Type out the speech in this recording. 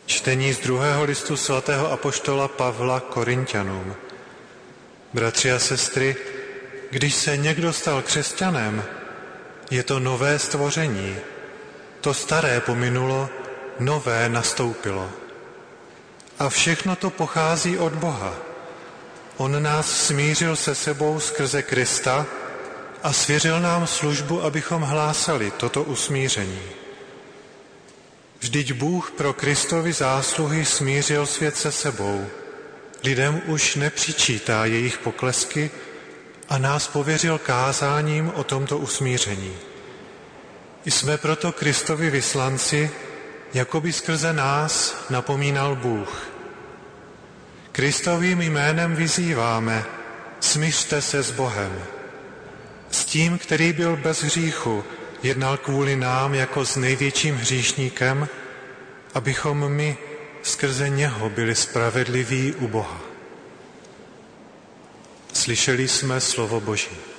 Čtení z druhého listu svatého apoštola Pavla Korinťanům. Bratři a sestry, když se někdo stal křesťanem, je to nové stvoření. To staré pominulo, nové nastoupilo. A všechno to pochází od Boha. On nás smířil se sebou skrze Krista a svěřil nám službu, abychom hlásali toto usmíření. Vždyť Bůh pro Kristovy zásluhy smířil svět se sebou. Lidem už nepřičítá jejich poklesky a nás pověřil kázáním o tomto usmíření. Jsme proto Kristovi vyslanci, jako by skrze nás napomínal Bůh. Kristovým jménem vyzýváme, smířte se s Bohem. S tím, který byl bez hříchu, jednal kvůli nám jako s největším hříšníkem, abychom my skrze něho byli spravedliví u Boha. Slyšeli jsme slovo Boží.